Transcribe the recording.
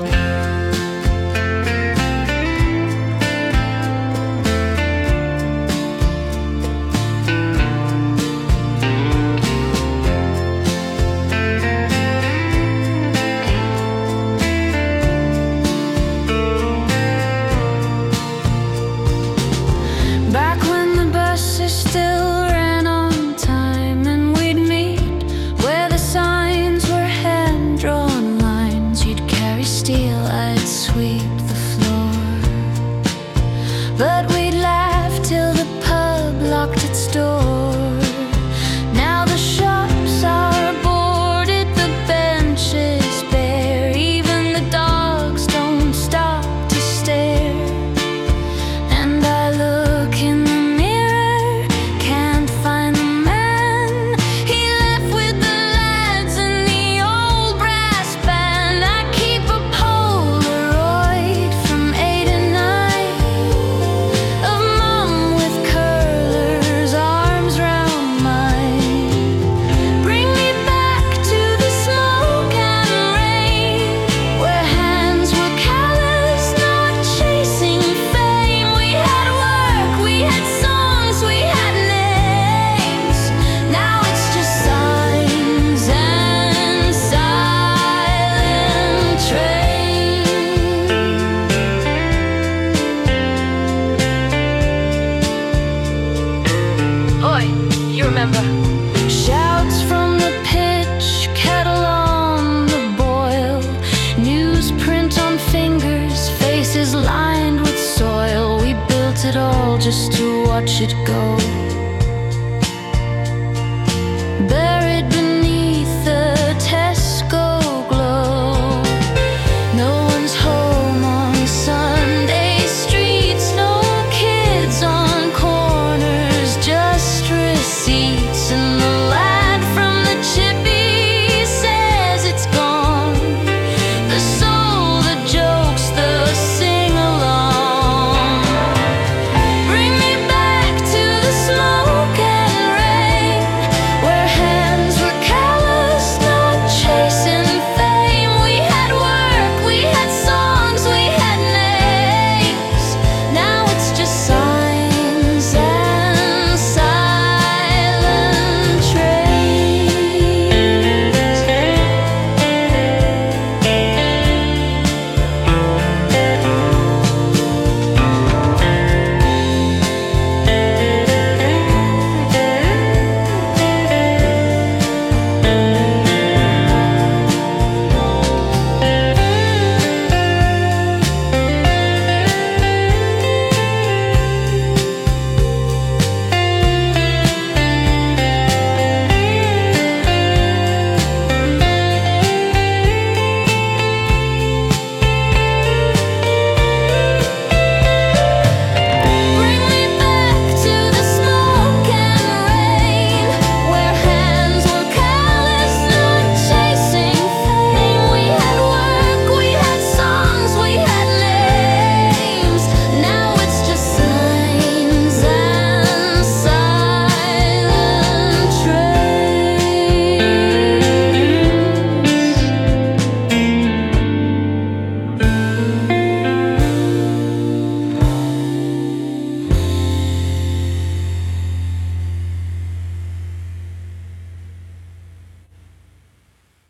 But we'd laugh till the pub locked its door. Now the shops are boarded, the benches bare. Even the dogs don't stop to stare. And I look in the mirror, can't find the man he left with the lads in the old brass band. I keep a Polaroid from 8 and 9 of Mom with curlers, arms round mine. Bring me back to the smoke and rain, where hands were callous, not chasing fame. We had work, we had songs, we had names. Now it's just signs and silent trains. Oi, you remember? Shouts from the pitch, kettle on the boil, newsprint on fingers, faces lined with soil. We built it all just to watch it go.